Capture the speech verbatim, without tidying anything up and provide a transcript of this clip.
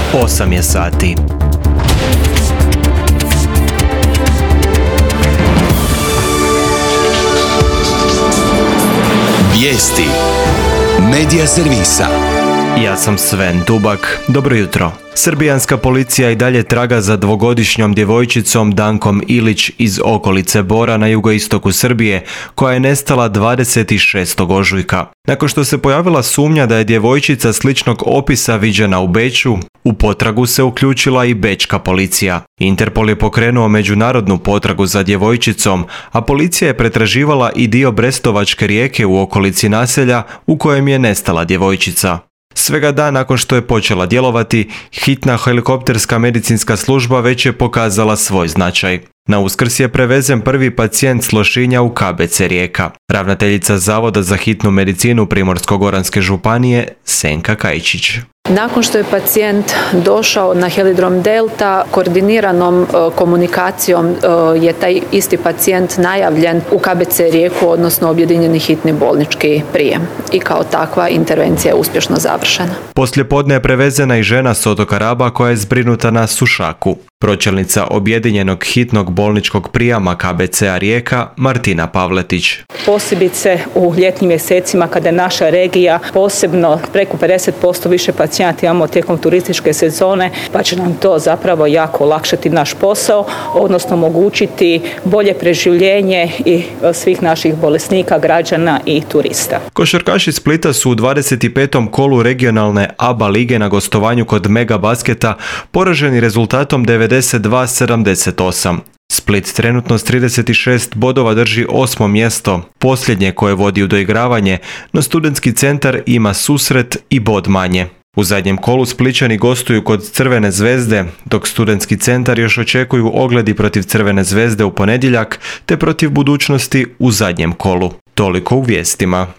osam je sati. Vijesti Medija servisa. Ja sam Sven Dubak. Dobro jutro. Srbijanska policija i dalje traga za dvogodišnjom djevojčicom Dankom Ilić iz okolice Bora na jugoistoku Srbije, koja je nestala dvadeset šestog ožujka. Nakon što se pojavila sumnja da je djevojčica sličnog opisa viđena u Beču, u potragu se uključila i bečka policija. Interpol je pokrenuo međunarodnu potragu za djevojčicom, a policija je pretraživala i dio Brestovačke rijeke u okolici naselja u kojem je nestala djevojčica. Svega dan nakon što je počela djelovati, hitna helikopterska medicinska služba već je pokazala svoj značaj. Na Uskrs je prevezen prvi pacijent s Lošinja u K B C Rijeka. Ravnateljica Zavoda za hitnu medicinu Primorsko-goranske županije Senka Kajčić. Nakon što je pacijent došao na Helidrom Delta, koordiniranom komunikacijom je taj isti pacijent najavljen u K B C Rijeku, odnosno objedinjeni hitni bolnički prijem. I kao takva intervencija je uspješno završena. Poslijepodne je prevezena i žena s otoka Raba koja je zbrinuta na Sušaku. Pročelnica objedinjenog hitnog bolničkog prijama K B C-a Rijeka Martina Pavletić. Posebice u ljetnim mjesecima kada je naša regija posebno preko pedeset posto više pacijenata imamo tijekom turističke sezone, pa će nam to zapravo jako olakšati naš posao, odnosno omogućiti bolje preživljenje i svih naših bolesnika, građana i turista. Košarkaši Splita su u dvadeset petom kolu regionalne A B A lige na gostovanju kod Mega Basketa poraženi rezultatom devedeset dva sedamdeset osam. Split trenutno s trideset šest bodova drži osmo mjesto, posljednje koje vodi u doigravanje, no Studentski centar ima susret i bod manje. U zadnjem kolu Splićani gostuju kod Crvene zvezde, dok Studentski centar još očekuju ogledi protiv Crvene zvezde u ponedjeljak, te protiv Budućnosti u zadnjem kolu. Toliko u vijestima.